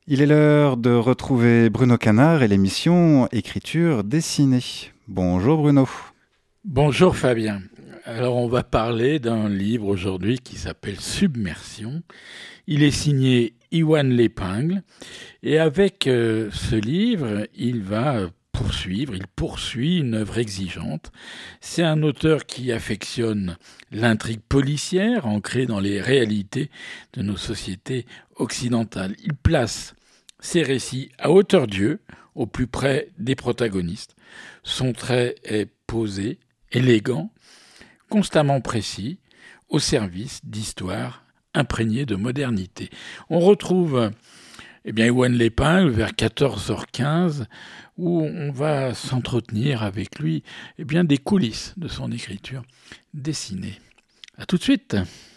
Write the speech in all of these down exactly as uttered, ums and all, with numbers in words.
Il est l'heure de retrouver Bruno Canard et l'émission Écriture dessinée. Bonjour Bruno. Bonjour Fabien. Alors on va parler d'un livre aujourd'hui qui s'appelle Submersion. Il est signé Iwan Lépingle et avec euh, ce livre, il va poursuivre, il poursuit une œuvre exigeante. C'est un auteur qui affectionne l'intrigue policière ancrée dans les réalités de nos sociétés occidentales. Il place ses récits à hauteur d'yeux, au plus près des protagonistes. Son trait est posé, élégant, constamment précis, au service d'histoires imprégnées de modernité. On retrouve eh bien, Iwan Lépingle vers quatorze heures quinze, où on va s'entretenir avec lui eh bien, des coulisses de son écriture dessinée. À tout de suite.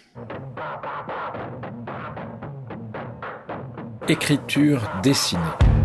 Écriture dessinée.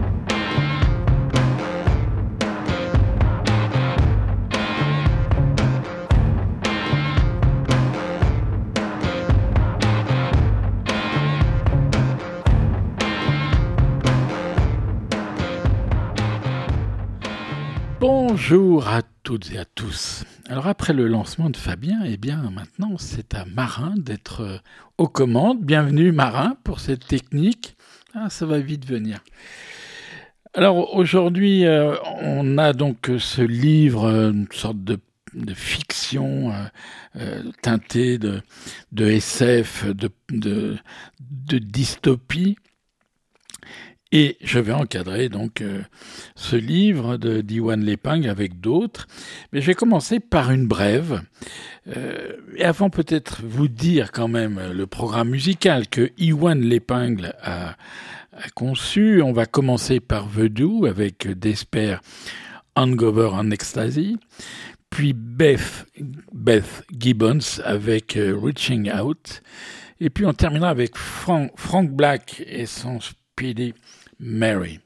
Bonjour à toutes et à tous. Alors après le lancement de Fabien, eh bien maintenant c'est à Marin d'être aux commandes. Bienvenue Marin pour cette technique. Ah, ça va vite venir. Alors aujourd'hui, euh, on a donc ce livre, une sorte de, de fiction euh, euh, teintée de, de S F, de, de, de dystopie. Et je vais encadrer donc euh, ce livre de d'Iwan Lépingle avec d'autres. Mais je vais commencer par une brève. Euh, et avant peut-être vous dire quand même le programme musical que Iwan Lépingle a, a conçu. On va commencer par Voodoo avec Despair, Hangover and Ecstasy. Puis Beth, Beth Gibbons avec euh, Reaching Out. Et puis on terminera avec Frank, Frank Black et son Speedy Mary.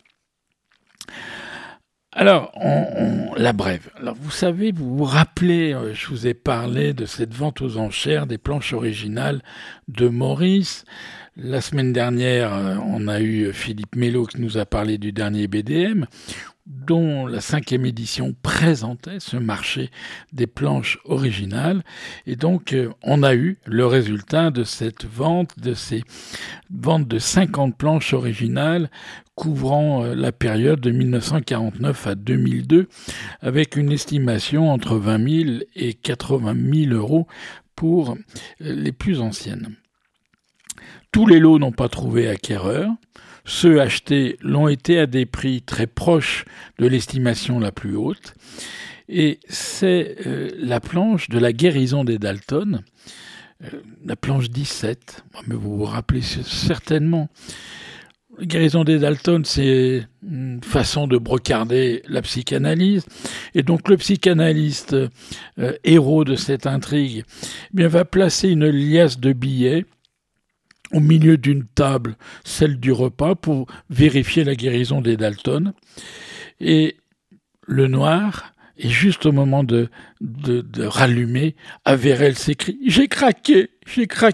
Alors, on, on, la brève. Alors, vous savez, vous vous rappelez, euh, je vous ai parlé de cette vente aux enchères des planches originales de Maurice. La semaine dernière, euh, on a eu Philippe Mello qui nous a parlé du dernier B D M, dont la cinquième édition présentait ce marché des planches originales. Et donc, euh, on a eu le résultat de cette vente, de ces ventes de cinquante planches originales couvrant euh, la période de mille neuf cent quarante-neuf à deux mille deux, avec une estimation entre vingt mille et quatre-vingt mille euros pour euh, les plus anciennes. Tous les lots n'ont pas trouvé acquéreur. Ceux achetés l'ont été à des prix très proches de l'estimation la plus haute. Et c'est euh, la planche de la guérison des Dalton, euh, la planche dix-sept. Mais vous vous rappelez certainement. La guérison des Dalton, c'est une façon de brocarder la psychanalyse. Et donc le psychanalyste euh, héros de cette intrigue eh bien, va placer une liasse de billets au milieu d'une table, celle du repas, pour vérifier la guérison des Dalton. Et le noir, et juste au moment de, de, de rallumer, Averell s'écrie « J'ai craqué, j'ai craqué !»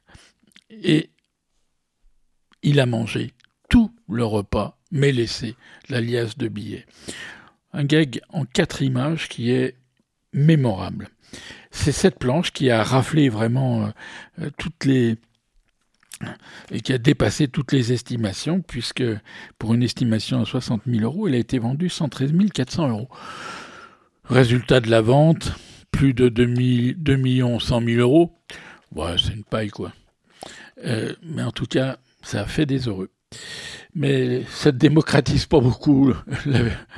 Et il a mangé tout le repas, mais laissé la liasse de billets. Un gag en quatre images qui est mémorable. C'est cette planche qui a raflé vraiment euh, toutes les... et qui a dépassé toutes les estimations, puisque pour une estimation à soixante mille euros, elle a été vendue cent treize mille quatre cents euros. Résultat de la vente, plus de deux millions cent mille euros. Ouais, c'est une paille, quoi. Euh, mais en tout cas, ça a fait des heureux. Mais ça ne démocratise pas beaucoup la,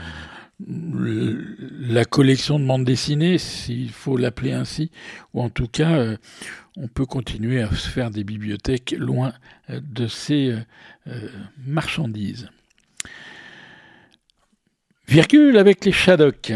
la collection de bande dessinée, s'il faut l'appeler ainsi, ou en tout cas... Euh, on peut continuer à se faire des bibliothèques loin de ces euh, marchandises. Virgule avec les Shadocks.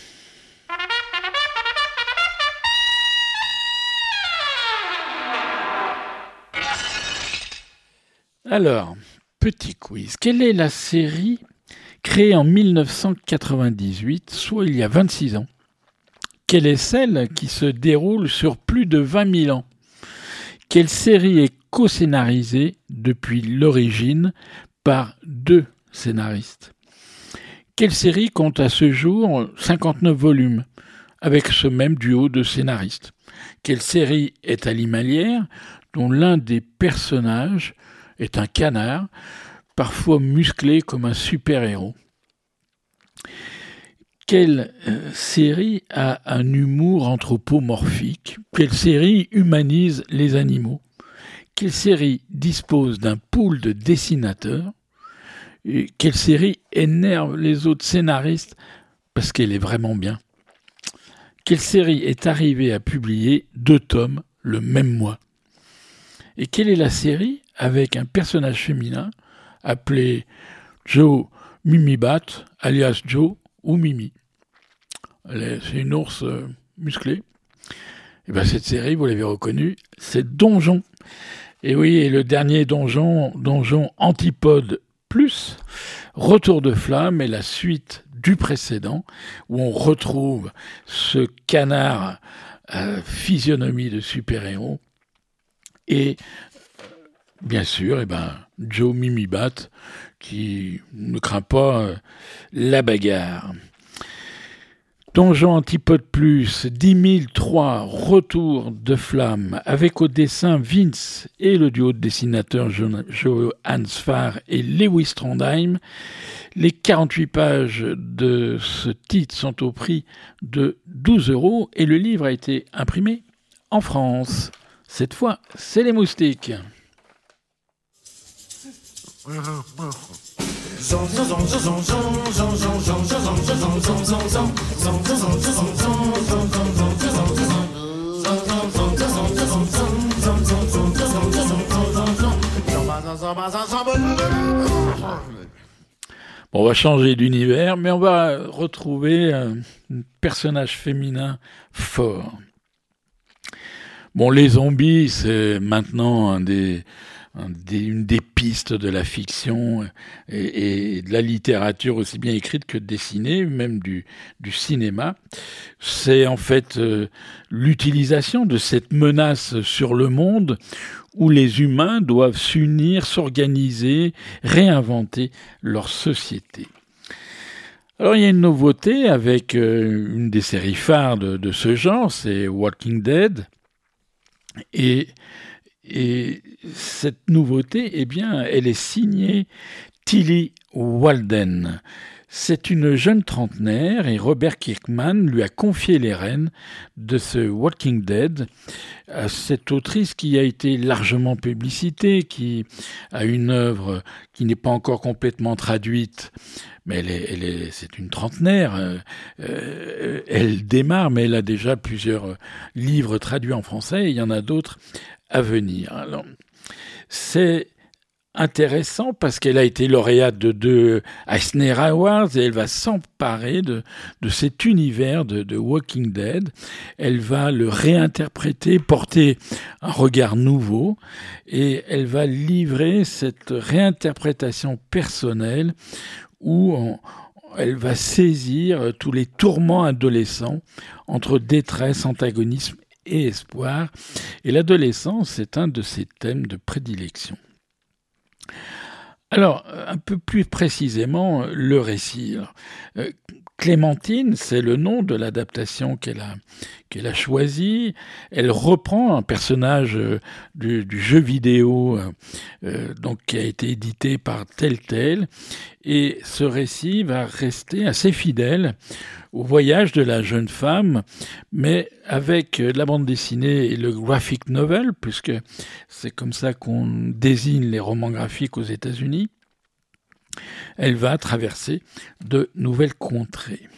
Alors, petit quiz. Quelle est la série créée en mille neuf cent quatre-vingt-dix-huit, soit il y a vingt-six ans? Quelle est celle qui se déroule sur plus de vingt mille ans? Quelle série est co-scénarisée depuis l'origine par deux scénaristes. Quelle série compte à ce jour cinquante-neuf volumes, avec ce même duo de scénaristes? Quelle série est animalière, dont l'un des personnages est un canard, parfois musclé comme un super-héros? Quelle euh, série a un humour anthropomorphique? Quelle série humanise les animaux? Quelle série dispose d'un pool de dessinateurs? Et quelle série énerve les autres scénaristes parce qu'elle est vraiment bien? Quelle série est arrivée à publier deux tomes le même mois? Et quelle est la série avec un personnage féminin appelé Joe Mimibat, alias Joe ou Mimi? C'est une ours euh, musclée. Et ben cette série, vous l'avez reconnue, c'est Donjon. Et oui, et le dernier Donjon, Donjon Antipode Plus, Retour de Flamme, est la suite du précédent, où on retrouve ce canard à physionomie de super-héros. Et bien sûr, eh ben, Joe Mimibat, qui ne craint pas euh, la bagarre. Donjon Antipode Plus, dix mille trois, Retour de Flamme, avec au dessin Vince et le duo de dessinateurs Johannes Farr et Lewis Trondheim. Les quarante-huit pages de ce titre sont au prix de douze euros et le livre a été imprimé en France. Cette fois, c'est les moustiques. Bon, on va changer d'univers, mais on va retrouver un personnage féminin fort. Bon, les zombies, c'est maintenant un des, un des, une des pistes de la fiction et, et de la littérature aussi bien écrite que dessinée, même du, du cinéma. C'est en fait euh, l'utilisation de cette menace sur le monde où les humains doivent s'unir, s'organiser, réinventer leur société. Alors il y a une nouveauté avec euh, une des séries phares de, de ce genre, c'est Walking Dead. Et, et cette nouveauté, eh bien, elle est signée Tillie Walden. C'est une jeune trentenaire et Robert Kirkman lui a confié les rênes de ce Walking Dead à cette autrice qui a été largement publicitée, qui a une œuvre qui n'est pas encore complètement traduite, mais elle est, elle est, c'est une trentenaire. Euh, elle démarre, mais elle a déjà plusieurs livres traduits en français et il y en a d'autres à venir. Alors, c'est intéressant parce qu'elle a été lauréate de deux Eisner Awards et elle va s'emparer de, de cet univers de, de Walking Dead. Elle va le réinterpréter, porter un regard nouveau et elle va livrer cette réinterprétation personnelle où on, elle va saisir tous les tourments adolescents entre détresse, antagonisme et espoir. Et l'adolescence est un de ses thèmes de prédilection. Alors, un peu plus précisément, le récit. Alors, euh, Clémentine, c'est le nom de l'adaptation qu'elle a, qu'elle a choisi. Elle reprend un personnage euh, du, du jeu vidéo euh, donc, qui a été édité par Telltale. Et ce récit va rester assez fidèle au voyage de la jeune femme, mais avec la bande dessinée et le graphic novel, puisque c'est comme ça qu'on désigne les romans graphiques aux États-Unis. Elle va traverser de nouvelles contrées.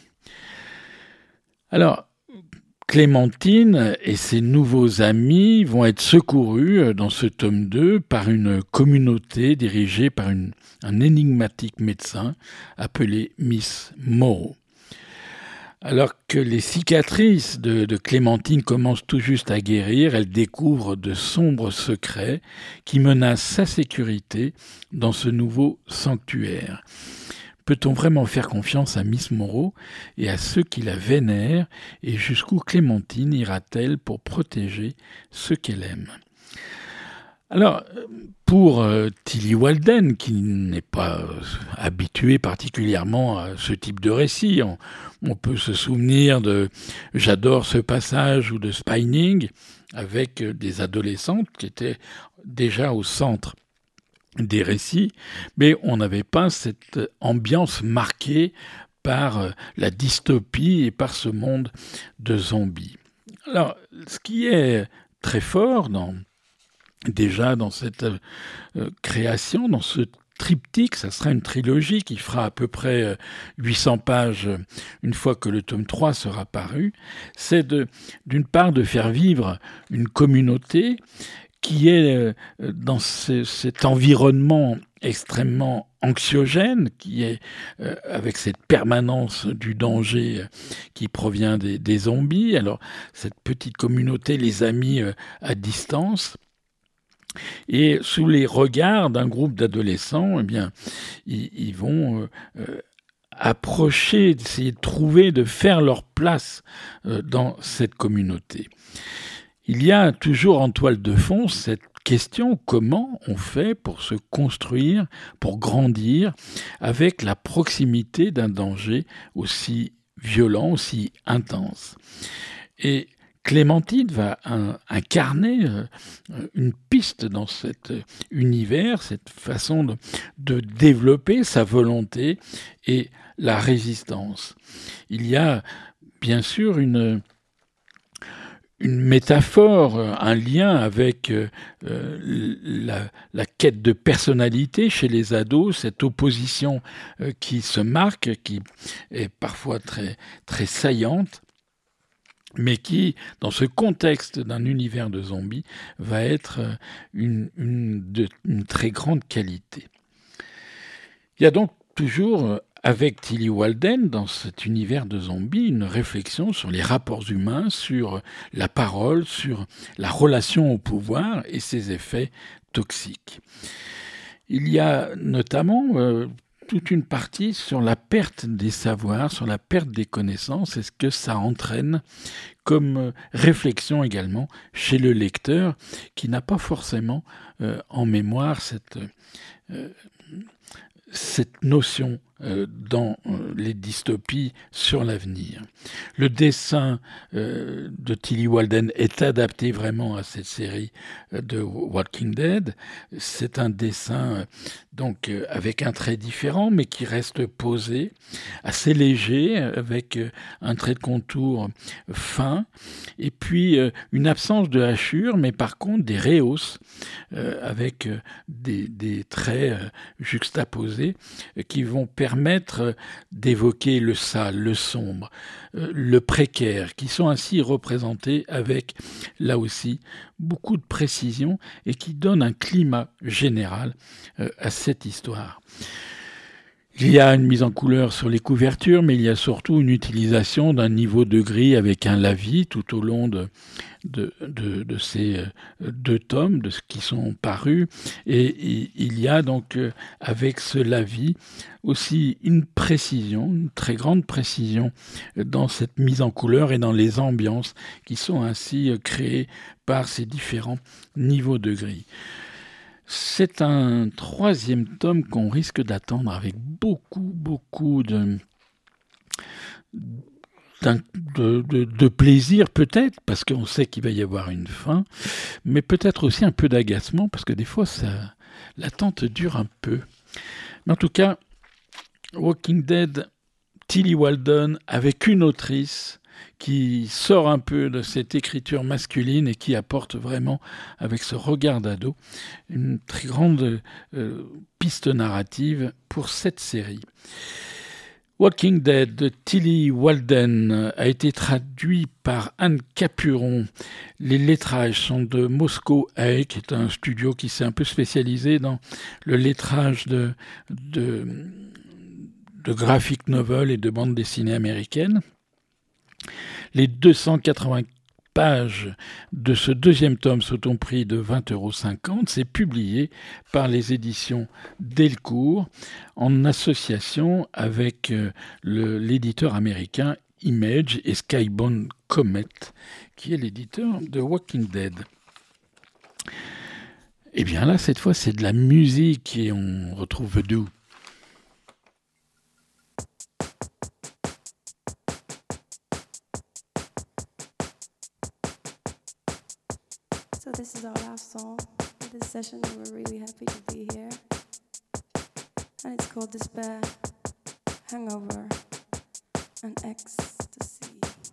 Alors, Clémentine et ses nouveaux amis vont être secourus dans ce tome deux par une communauté dirigée par une, un énigmatique médecin appelé Miss Moreau. Alors que les cicatrices de, de Clémentine commencent tout juste à guérir, elle découvre de sombres secrets qui menacent sa sécurité dans ce nouveau sanctuaire. Peut-on vraiment faire confiance à Miss Moreau et à ceux qui la vénèrent, et jusqu'où Clémentine ira-t-elle pour protéger ceux qu'elle aime ? Alors, pour euh, Tillie Walden, qui n'est pas euh, habitué particulièrement à ce type de récit, on, on peut se souvenir de « J'adore ce passage » ou de « Spining », avec des adolescentes qui étaient déjà au centre des récits, mais on n'avait pas cette ambiance marquée par la dystopie et par ce monde de zombies. Alors, ce qui est très fort dans, déjà dans cette euh, création, dans ce triptyque, ça sera une trilogie qui fera à peu près huit cents pages une fois que le tome trois sera paru, c'est de, d'une part de faire vivre une communauté qui est dans ce, cet environnement extrêmement anxiogène, qui est euh, avec cette permanence du danger qui provient des, des zombies. Alors, cette petite communauté les a mis euh, à distance. Et sous les regards d'un groupe d'adolescents, eh bien, ils, ils vont euh, euh, approcher, d'essayer de trouver, de faire leur place euh, dans cette communauté. Il y a toujours en toile de fond cette question, comment on fait pour se construire, pour grandir avec la proximité d'un danger aussi violent, aussi intense. Et Clémentine va un, incarner euh, une piste dans cet univers, cette façon de, de développer sa volonté et la résistance. Il y a bien sûr une... une métaphore, un lien avec euh, la, la quête de personnalité chez les ados, cette opposition euh, qui se marque, qui est parfois très, très saillante, mais qui, dans ce contexte d'un univers de zombies, va être une, une, de, une très grande qualité. Il y a donc toujours, avec Tillie Walden, dans cet univers de zombies, une réflexion sur les rapports humains, sur la parole, sur la relation au pouvoir et ses effets toxiques. Il y a notamment euh, toute une partie sur la perte des savoirs, sur la perte des connaissances et ce que ça entraîne comme réflexion également chez le lecteur qui n'a pas forcément euh, en mémoire cette... Euh, cette notion euh, dans euh, les dystopies sur l'avenir. Le dessin euh, de Tillie Walden est adapté vraiment à cette série euh, de Walking Dead. C'est un dessin euh, donc euh, avec un trait différent, mais qui reste posé, assez léger, avec euh, un trait de contour fin, et puis euh, une absence de hachure, mais par contre des rehausses, euh, avec euh, des, des traits euh, juxtaposés, euh, qui vont permettre d'évoquer le sale, le sombre, euh, le précaire, qui sont ainsi représentés avec, là aussi, beaucoup de précision et qui donnent un climat général euh, à cette histoire. Il y a une mise en couleur sur les couvertures, mais il y a surtout une utilisation d'un niveau de gris avec un lavis tout au long de, de, de, de ces deux tomes, de ce qui sont parus. Et il y a donc avec ce lavis aussi une précision, une très grande précision dans cette mise en couleur et dans les ambiances qui sont ainsi créées par ces différents niveaux de gris. C'est un troisième tome qu'on risque d'attendre avec beaucoup, beaucoup de, de, de, de plaisir peut-être, parce qu'on sait qu'il va y avoir une fin, mais peut-être aussi un peu d'agacement, parce que des fois, ça, l'attente dure un peu. Mais en tout cas, Walking Dead, Tillie Walden, avec une autrice qui sort un peu de cette écriture masculine et qui apporte vraiment, avec ce regard d'ado, une très grande euh, piste narrative pour cette série. Walking Dead de Tillie Walden a été traduit par Anne Capuron. Les lettrages sont de Moscow Eye, qui est un studio qui s'est un peu spécialisé dans le lettrage de, de, de graphic novel et de bande dessinée américaine. Les deux cent quatre-vingts pages de ce deuxième tome sont au prix de vingt euros cinquante. C'est publié par les éditions Delcourt en association avec le, l'éditeur américain Image et Skybound Comet, qui est l'éditeur de Walking Dead. Eh bien là, cette fois, c'est de la musique et on retrouve Voodoo. So this is our last song for this session, and we're really happy to be here. And it's called Despair, Hangover, and Ecstasy.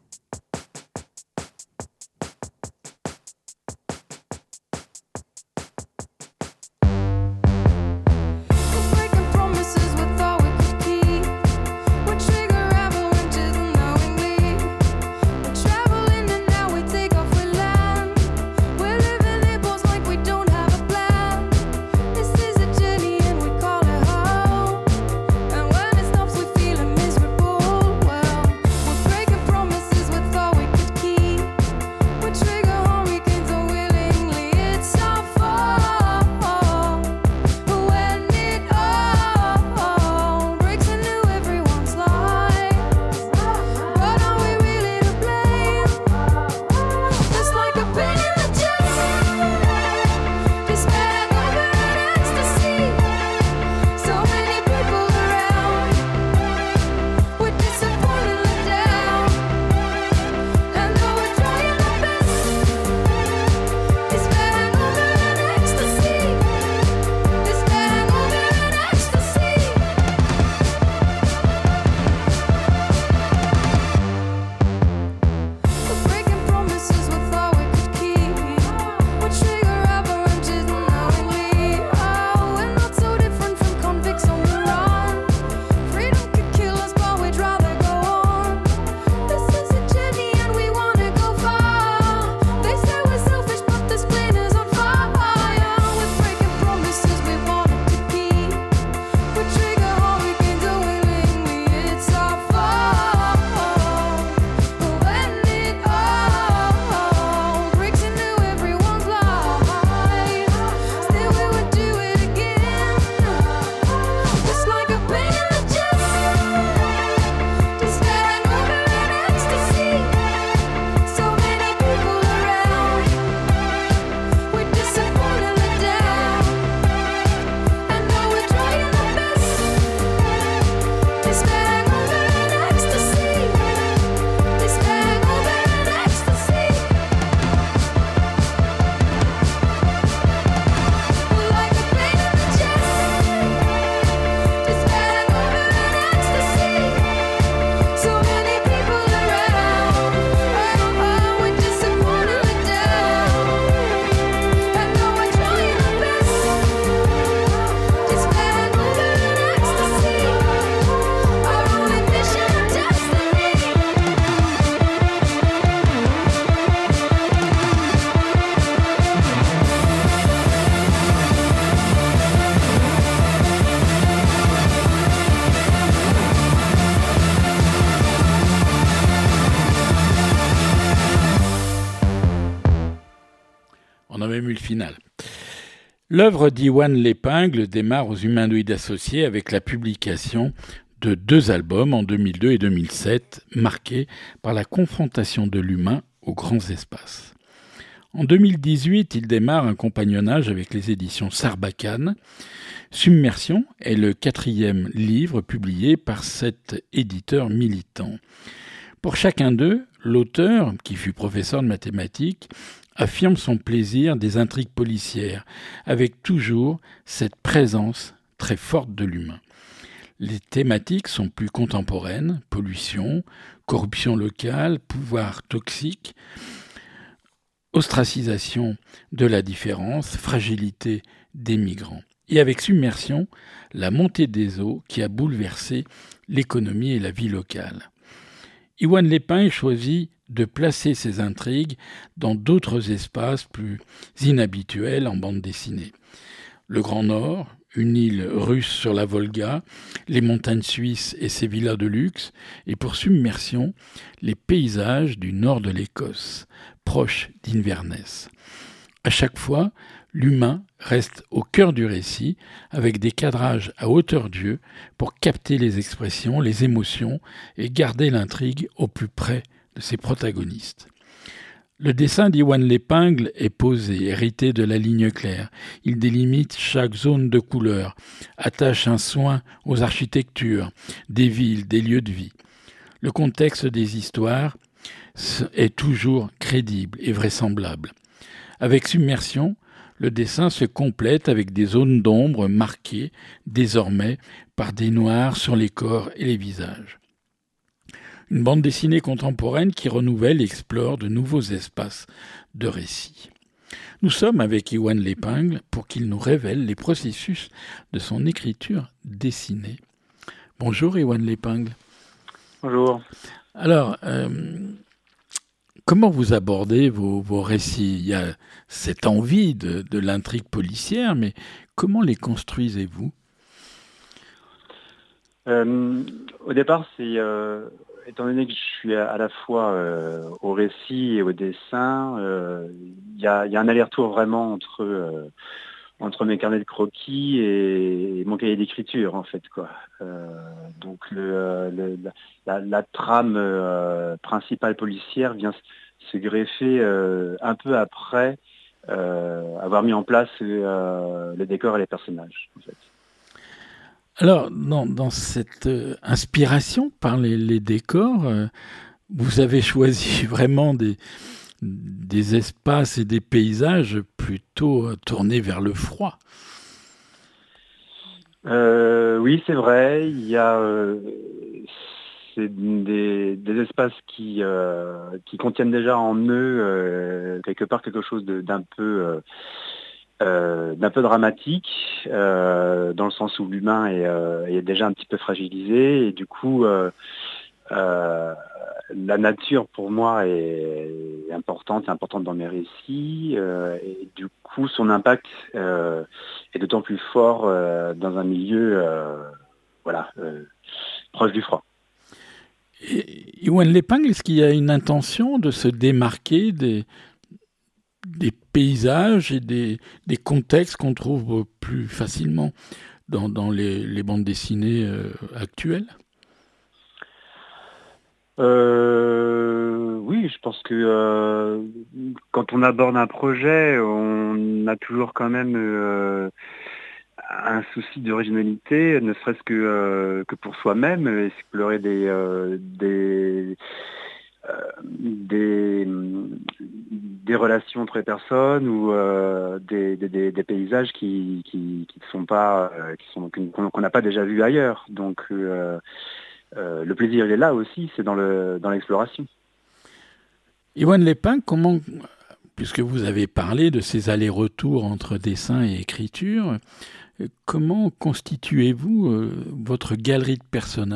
Final. L'œuvre d'Iwan L'Épingle démarre aux Humanoïdes Associés avec la publication de deux albums en deux mille deux et deux mille sept, marqués par la confrontation de l'humain aux grands espaces. En deux mille dix-huit, il démarre un compagnonnage avec les éditions Sarbacane. Submersion est le quatrième livre publié par cet éditeur militant. Pour chacun d'eux, l'auteur, qui fut professeur de mathématiques, affirme son plaisir des intrigues policières, avec toujours cette présence très forte de l'humain. Les thématiques sont plus contemporaines, pollution, corruption locale, pouvoir toxique, ostracisation de la différence, fragilité des migrants. Et avec Submersion, la montée des eaux qui a bouleversé l'économie et la vie locale. Iwan L'Épingle choisit de placer ses intrigues dans d'autres espaces plus inhabituels en bande dessinée. Le Grand Nord, une île russe sur la Volga, les montagnes suisses et ses villas de luxe, et pour Submersion, les paysages du nord de l'Écosse, proches d'Inverness. À chaque fois, l'humain reste au cœur du récit, avec des cadrages à hauteur d'yeux pour capter les expressions, les émotions et garder l'intrigue au plus près de ses protagonistes. Le dessin d'Iwan L'Épingle est posé, hérité de la ligne claire. Il délimite chaque zone de couleur, attache un soin aux architectures, des villes, des lieux de vie. Le contexte des histoires est toujours crédible et vraisemblable. Avec Submersion, le dessin se complète avec des zones d'ombre marquées désormais par des noirs sur les corps et les visages. Une bande dessinée contemporaine qui renouvelle et explore de nouveaux espaces de récit. Nous sommes avec Iwan L'Épingle pour qu'il nous révèle les processus de son écriture dessinée. Bonjour Iwan L'Épingle. Bonjour. Alors, euh, comment vous abordez vos, vos récits ? Il y a cette envie de, de l'intrigue policière, mais comment les construisez-vous ? euh, Au départ, c'est... Euh... Étant donné que je suis à, à la fois euh, au récit et au dessin, il euh, y, y a un aller-retour vraiment entre, euh, entre mes carnets de croquis et, et mon cahier d'écriture, en fait, quoi. Euh, donc le, le, la, la trame euh, principale policière vient se greffer euh, un peu après euh, avoir mis en place euh, le décor et les personnages, en fait. Alors, dans, dans cette euh, inspiration par les, les décors, euh, vous avez choisi vraiment des, des espaces et des paysages plutôt euh, tournés vers le froid. Euh, oui, c'est vrai. Il y a euh, c'est des, des espaces qui, euh, qui contiennent déjà en eux euh, quelque part quelque chose de, d'un peu... Euh, Euh, d'un peu dramatique, euh, dans le sens où l'humain est, euh, est déjà un petit peu fragilisé, et du coup euh, euh, la nature pour moi est, est importante, est importante dans mes récits, euh, et du coup son impact euh, est d'autant plus fort euh, dans un milieu euh, voilà, euh, proche du froid. Et, Iwan L'Épingle, est-ce qu'il y a une intention de se démarquer des des paysages et des, des contextes qu'on trouve plus facilement dans, dans les, les bandes dessinées euh, actuelles ? euh, Oui, je pense que euh, quand on aborde un projet, on a toujours quand même euh, un souci d'originalité, ne serait-ce que, euh, que pour soi-même, explorer des... Euh, des Euh, des, des relations entre les personnes ou euh, des, des, des paysages qui qui qui ne sont pas euh, qui sont qu'on n'a pas déjà vu ailleurs. Donc euh, euh, le plaisir il est là aussi, c'est dans le dans l'exploration. Iwan L'Épingle, comment, puisque vous avez parlé de ces allers-retours entre dessin et écriture, comment constituez-vous euh, votre galerie de personnages ?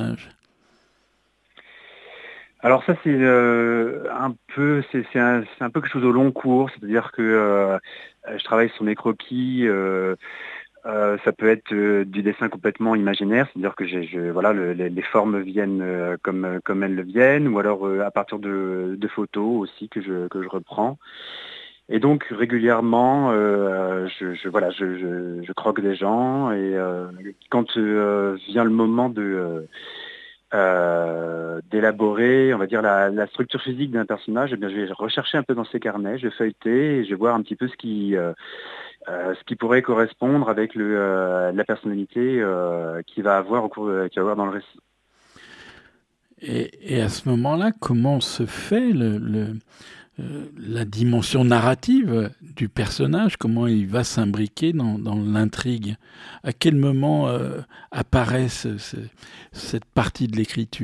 Alors ça c'est euh, un peu c'est c'est un, c'est un peu quelque chose au long cours, c'est-à-dire que euh, je travaille sur mes croquis, euh, euh, ça peut être euh, du dessin complètement imaginaire, c'est-à-dire que j'ai je, voilà le, les, les formes viennent euh, comme comme elles le viennent, ou alors euh, à partir de, de photos aussi que je que je reprends. Et donc régulièrement, euh, je, je voilà je, je, je croque des gens, et euh, quand euh, vient le moment de euh, Euh, d'élaborer, on va dire, la, la structure physique d'un personnage, eh bien, je vais rechercher un peu dans ses carnets, je vais feuilleter et je vais voir un petit peu ce qui, euh, euh, ce qui pourrait correspondre avec le, euh, la personnalité euh, qu'il va avoir au cours de, qu'il va avoir dans le récit. Et, et à ce moment-là, comment se fait le, le, euh, la dimension narrative du personnage ? Comment il va s'imbriquer dans, dans l'intrigue ? À quel moment euh, apparaît ce, ce, cette partie de l'écriture ?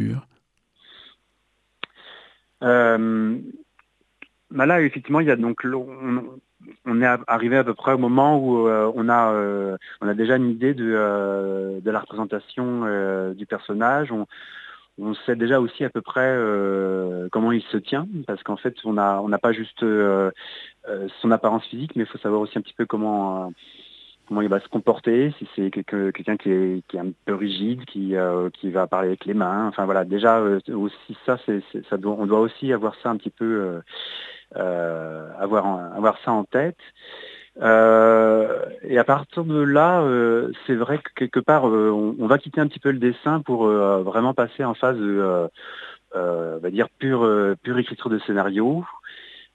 euh, bah Là, effectivement, il y a donc on, on est arrivé à peu près au moment où euh, on a euh, on a déjà une idée de euh, de la représentation euh, du personnage. On, On sait déjà aussi à peu près euh, comment il se tient, parce qu'en fait, on a on n'a pas juste euh, euh, son apparence physique, mais il faut savoir aussi un petit peu comment euh, comment il va se comporter, si c'est quelqu'un, quelqu'un qui est qui est un peu rigide, qui euh, qui va parler avec les mains. Enfin voilà, déjà euh, aussi ça, c'est, c'est ça doit, on doit aussi avoir ça un petit peu euh, euh, avoir avoir ça en tête. Euh, et à partir de là, euh, c'est vrai que quelque part, euh, on, on va quitter un petit peu le dessin pour euh, vraiment passer en phase, de, euh, euh, on va dire, pure, euh, pure écriture de scénario.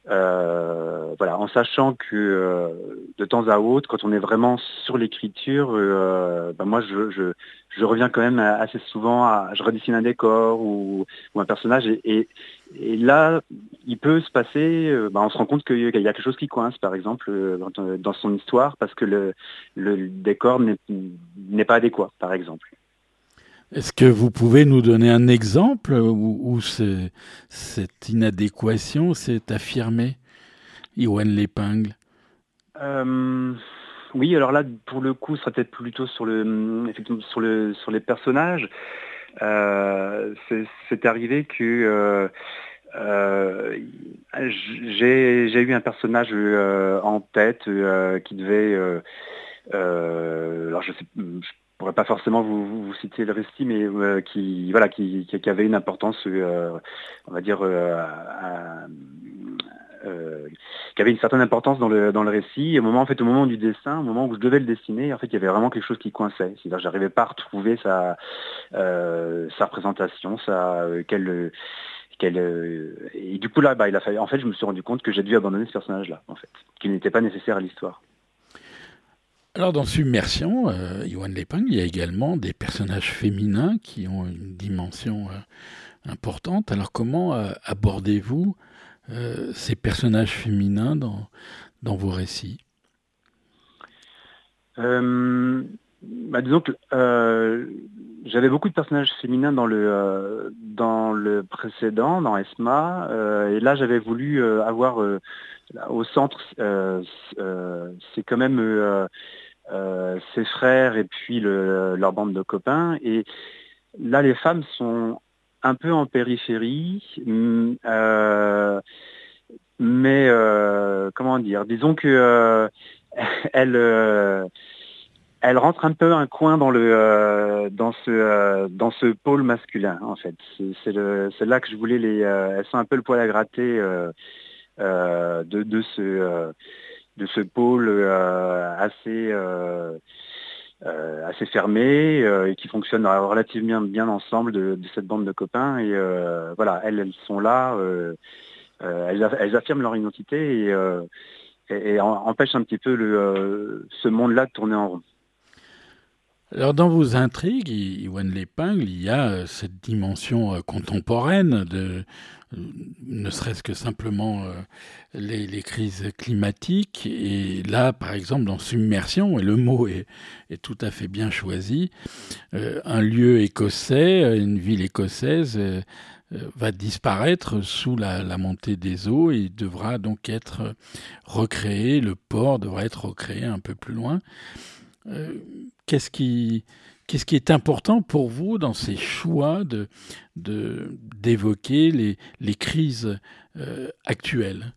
Euh, voilà, en sachant que euh, de temps à autre, quand on est vraiment sur l'écriture, euh, bah moi je, je, je reviens quand même assez souvent, à, je redessine un décor ou, ou un personnage, et, et, et là il peut se passer, euh, bah on se rend compte qu'il y a quelque chose qui coince, par exemple, euh, dans, dans son histoire, parce que le, le décor n'est, n'est pas adéquat, par exemple. Est-ce que vous pouvez nous donner un exemple où, où c'est, cette inadéquation s'est affirmée, Iwan Lépingle? euh, Oui, alors là, pour le coup, ce sera peut-être plutôt sur le, effectivement, sur le, sur les personnages. Euh, c'est, c'est arrivé que euh, euh, j'ai, j'ai eu un personnage euh, en tête euh, qui devait, euh, euh, alors je sais, je pourrais pas forcément vous, vous citer le récit, mais euh, qui, voilà, qui, qui, qui avait une importance, euh, on va dire, euh, à, Euh, qui avait une certaine importance dans le dans le récit. Et au moment en fait au moment du dessin, au moment où je devais le dessiner, en fait il y avait vraiment quelque chose qui coinçait. C'est-à-dire que j'arrivais pas à retrouver sa euh, sa représentation, sa euh, quelle quelle euh, et du coup là bah il a fallu. En fait je me suis rendu compte que j'ai dû abandonner ce personnage-là en fait, qu'il n'était pas nécessaire à l'histoire. Alors dans Submersion, euh, Iwan Lépingle, il y a également des personnages féminins qui ont une dimension euh, importante. Alors comment euh, abordez-vous Euh, ces personnages féminins dans, dans vos récits? euh, bah, Disons que euh, j'avais beaucoup de personnages féminins dans le euh, dans le précédent, dans Esma, euh, et là j'avais voulu euh, avoir euh, au centre, euh, euh, c'est quand même euh, euh, ses frères et puis le, leur bande de copains. Et là les femmes sont un peu en périphérie. Euh, Mais euh, comment dire, disons que euh, elle, euh, elle rentre un peu un coin dans le euh, dans ce euh, dans ce pôle masculin en fait. C'est, c'est, le, c'est là que je voulais les. Euh, elles sont un peu le poil à gratter euh, euh, de de ce euh, de ce pôle euh, assez euh, euh, assez fermé euh, et qui fonctionne relativement bien ensemble de, de cette bande de copains. Et euh, voilà, elles elles sont là. Euh, Euh, elles, elles affirment leur identité et, euh, et, et empêchent un petit peu le, euh, ce monde-là de tourner en rond. Alors dans vos intrigues, Iwan Lépingle, il y a cette dimension euh, contemporaine de euh, ne serait-ce que simplement euh, les, les crises climatiques. Et là, par exemple, dans Submersion, et le mot est, est tout à fait bien choisi, euh, un lieu écossais, une ville écossaise, euh, va disparaître sous la, la montée des eaux et devra donc être recréé, le port devra être recréé un peu plus loin. Euh, qu'est-ce qui, qu'est-ce qui est important pour vous dans ces choix de, de, d'évoquer les, les crises euh, actuelles?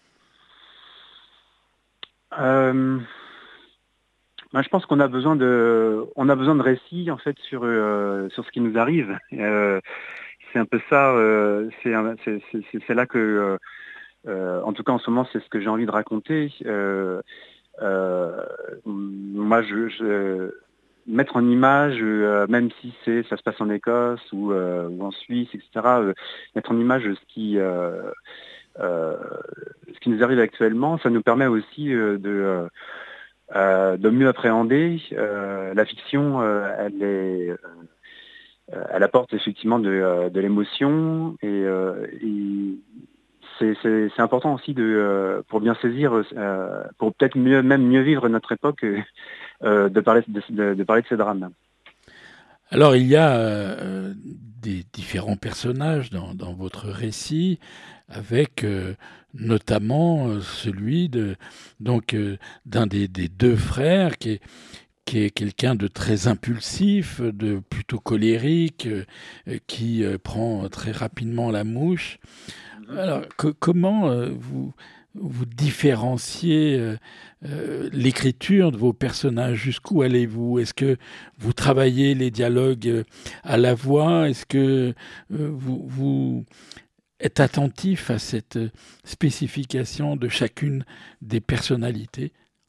euh, ben, Je pense qu'on a besoin de, on a besoin de récits en fait sur, euh, sur ce qui nous arrive. Euh, c'est un peu ça, euh, c'est, c'est, c'est, c'est là que, euh, en tout cas en ce moment, c'est ce que j'ai envie de raconter. Euh, euh, moi, je, je, mettre en image, euh, même si c'est, ça se passe en Écosse ou, euh, ou en Suisse, et cetera, euh, mettre en image ce qui, euh, euh, ce qui nous arrive actuellement, ça nous permet aussi euh, de, euh, de mieux appréhender. Euh, la fiction, euh, elle est... Euh, elle apporte effectivement de, de l'émotion et, euh, et c'est, c'est, c'est important aussi de, euh, pour bien saisir, euh, pour peut-être mieux, même mieux vivre notre époque, euh, de, parler, de, de, de parler de ces drames. Alors il y a euh, des différents personnages dans, dans votre récit, avec euh, notamment euh, celui de donc euh, d'un des, des deux frères qui est qui est quelqu'un de très impulsif, de plutôt colérique, euh, qui euh, prend très rapidement la mouche. Alors, que, comment euh, vous, vous différenciez euh, euh, l'écriture de vos personnages? Jusqu'où allez-vous? Est-ce que vous travaillez les dialogues euh, à la voix? Est-ce que euh, vous, vous êtes attentif à cette spécification de chacune des personnalités?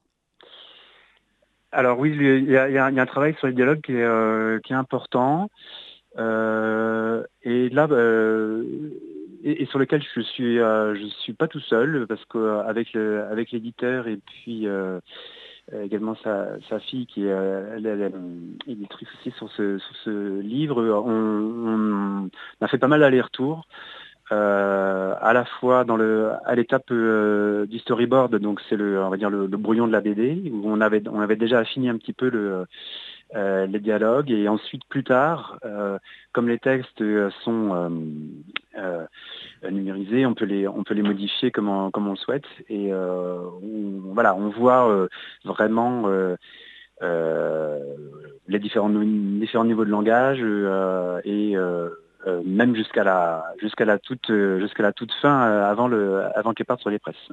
Alors oui, il y a, il y a, il y a un travail sur les dialogues qui est, euh, qui est important. Euh, et là, euh, et, et sur lequel je suis euh, je suis pas tout seul parce qu'avec euh, avec l'éditeur et puis euh, également sa, sa fille qui est euh, elle, elle, elle, éditrice aussi sur ce sur ce livre, on, on a fait pas mal d'allers-retours. Euh, à la fois dans le à l'étape euh, du storyboard, donc c'est le on va dire le, le brouillon de la B D où on avait on avait déjà affiné un petit peu le euh, les dialogues, et ensuite plus tard euh, comme les textes sont euh, euh, numérisés, on peut les on peut les modifier comme on, comme on le souhaite, et euh, on, voilà on voit euh, vraiment euh, euh, les différents différents niveaux de langage euh, et euh, Euh, même jusqu'à la jusqu'à la toute euh, jusqu'à la toute fin euh, avant le avant qu'elle parte sur les presses.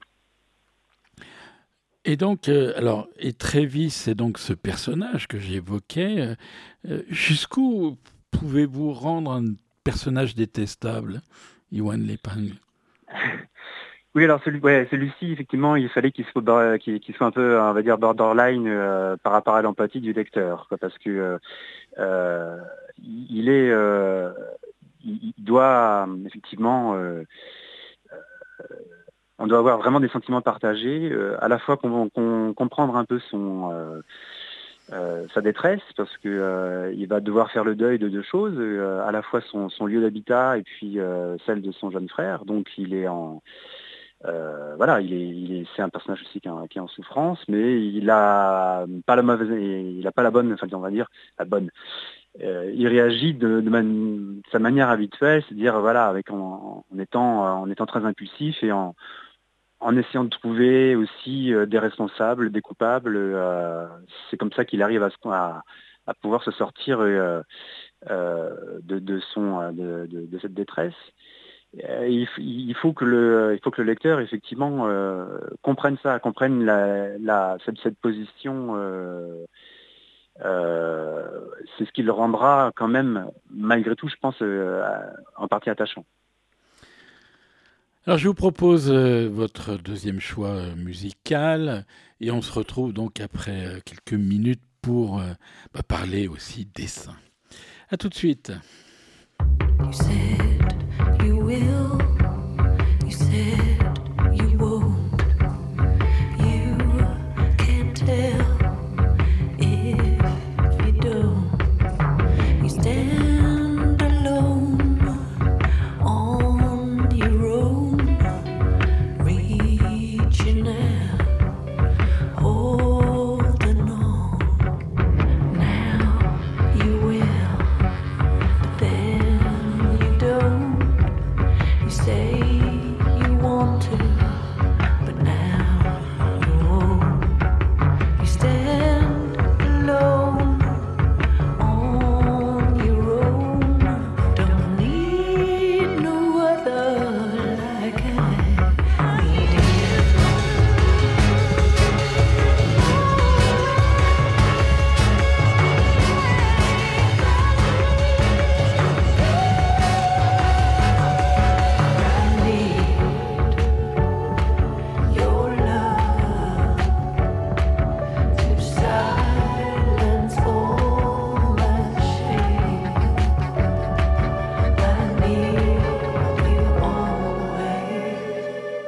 Et donc euh, alors et Trévis, c'est donc ce personnage que j'évoquais. Euh, jusqu'où pouvez-vous rendre un personnage détestable, Iwan Leping? Oui, alors celui, ouais, celui-ci, effectivement, il fallait qu'il soit, qu'il, qu'il soit un peu, on va dire, borderline euh, par rapport à l'empathie du lecteur, quoi, parce que euh, euh, il est, euh, il doit effectivement, euh, euh, on doit avoir vraiment des sentiments partagés, euh, à la fois qu'on, qu'on, comprendre un peu son, euh, euh, sa détresse, parce que euh, il va devoir faire le deuil de deux choses, euh, à la fois son, son lieu d'habitat et puis euh, celle de son jeune frère. Donc il est en Euh, voilà, il est, il est, c'est un personnage aussi qui est, en, qui est en souffrance, mais il a pas la mauvaise, il a pas la bonne, enfin on va dire la bonne. Euh, il réagit de, de, man, de sa manière habituelle, c'est-à-dire voilà, avec en, en étant, en étant très impulsif et en, en essayant de trouver aussi euh, des responsables, des coupables. Euh, c'est comme ça qu'il arrive à, à, à pouvoir se sortir euh, euh, de, de son, de, de, de cette détresse. Il, il faut que le, il faut que le lecteur effectivement euh, comprenne ça, comprenne la, la, cette, cette position. Euh, euh, c'est ce qui le rendra quand même, malgré tout, je pense, euh, en partie attachant. Alors je vous propose euh, votre deuxième choix euh, musical, et on se retrouve donc après euh, quelques minutes pour euh, bah, parler aussi dessin. À tout de suite. You said you will, you said you won't, you can't tell if you don't, you stand alone on your own, reaching out, holding on, now you will, but then you don't. You say you want to, but now you won't. You stand alone on your own. Don't need no other like I need you. I need your love to silence all my shame. I need you always.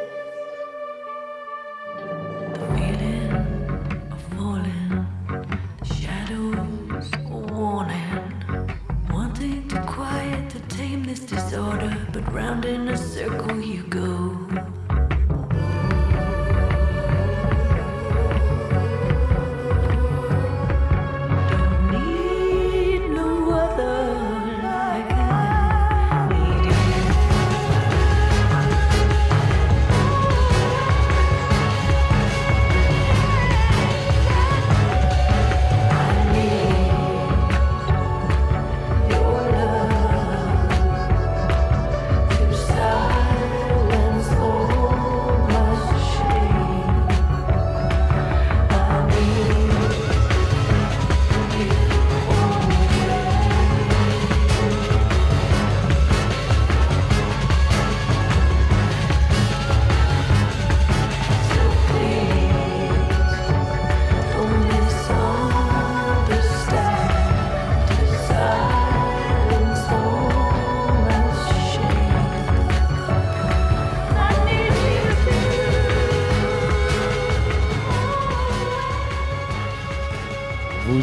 The feeling of falling, the shadows warning, wanting to quiet, to tame this disorder, but round in a circle you go. Don't need no other like I need you. I need your love to silence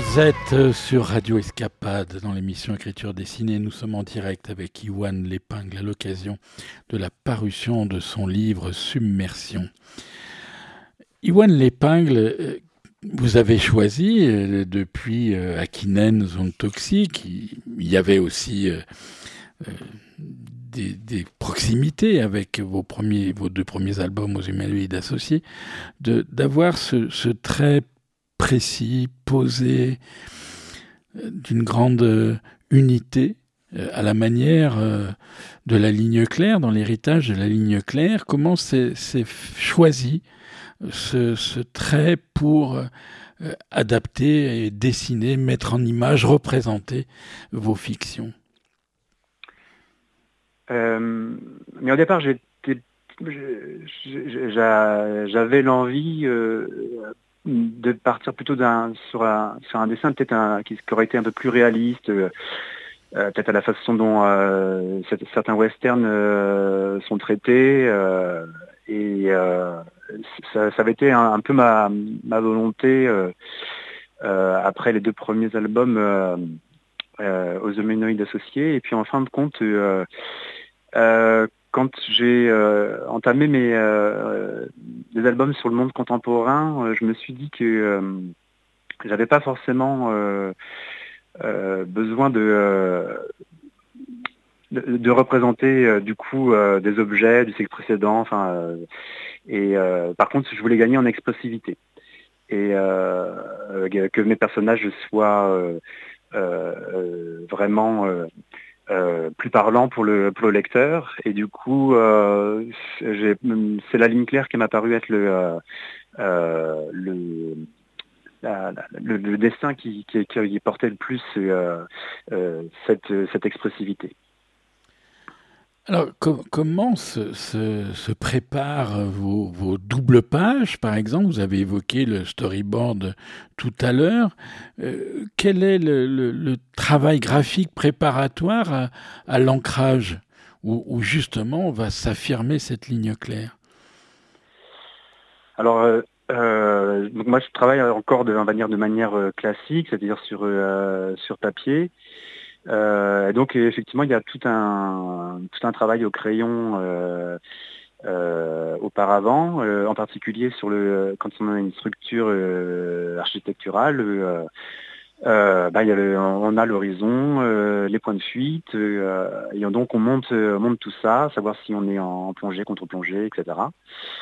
Vous êtes sur Radio Escapade dans l'émission Écriture dessinée. Nous sommes en direct avec Iwan L'Épingle à l'occasion de la parution de son livre Submersion. Iwan L'Épingle, vous avez choisi depuis Hakkinen, Zone Toxique. Il y avait aussi des, des proximités avec vos, premiers, vos deux premiers albums aux Humanoïdes Associés, de, d'avoir ce, ce trait précis, posé, euh, d'une grande euh, unité, euh, à la manière euh, de la ligne claire, dans l'héritage de la ligne claire. Comment c'est, c'est choisi ce, ce trait pour euh, adapter et dessiner, mettre en image, représenter vos fictions? euh, Mais au départ, j'étais, j'avais l'envie... Euh, de partir plutôt d'un, sur, un, sur un dessin peut-être un, qui, qui aurait été un peu plus réaliste, euh, peut-être à la façon dont euh, certains westerns euh, sont traités. Euh, et euh, ça, ça avait été un, un peu ma, ma volonté euh, euh, après les deux premiers albums euh, euh, aux Humanoïdes Associés. Et puis en fin de compte, euh, euh, quand j'ai euh, entamé mes euh, des albums sur le monde contemporain, euh, je me suis dit que euh, j'avais pas forcément euh, euh, besoin de, euh, de de représenter euh, du coup euh, des objets du siècle précédent. Enfin, euh, et euh, par contre, je voulais gagner en expressivité et euh, que mes personnages soient euh, euh, vraiment euh, Euh, plus parlant pour le, pour le lecteur, et du coup euh, j'ai, c'est la ligne claire qui m'a paru être le, euh, euh, le, la, la, le, le dessin qui, qui, qui portait le plus euh, euh, cette, cette expressivité. Alors, com- comment se, se, se préparent vos, vos doubles pages, par exemple? Vous avez évoqué le storyboard tout à l'heure. Euh, quel est le, le, le travail graphique préparatoire à, à l'ancrage, où, où justement va s'affirmer cette ligne claire? Alors, euh, euh, donc moi je travaille encore de, on va dire, de manière euh, classique, c'est-à-dire sur, euh, sur papier. Euh, donc effectivement, il y a tout un tout un travail au crayon euh, euh, auparavant, euh, en particulier sur le quand on a une structure euh, architecturale. Euh, euh, bah, il y a le, on a l'horizon, euh, les points de fuite, euh, et donc on monte on monte tout ça, savoir si on est en plongée, contre-plongée, et cetera.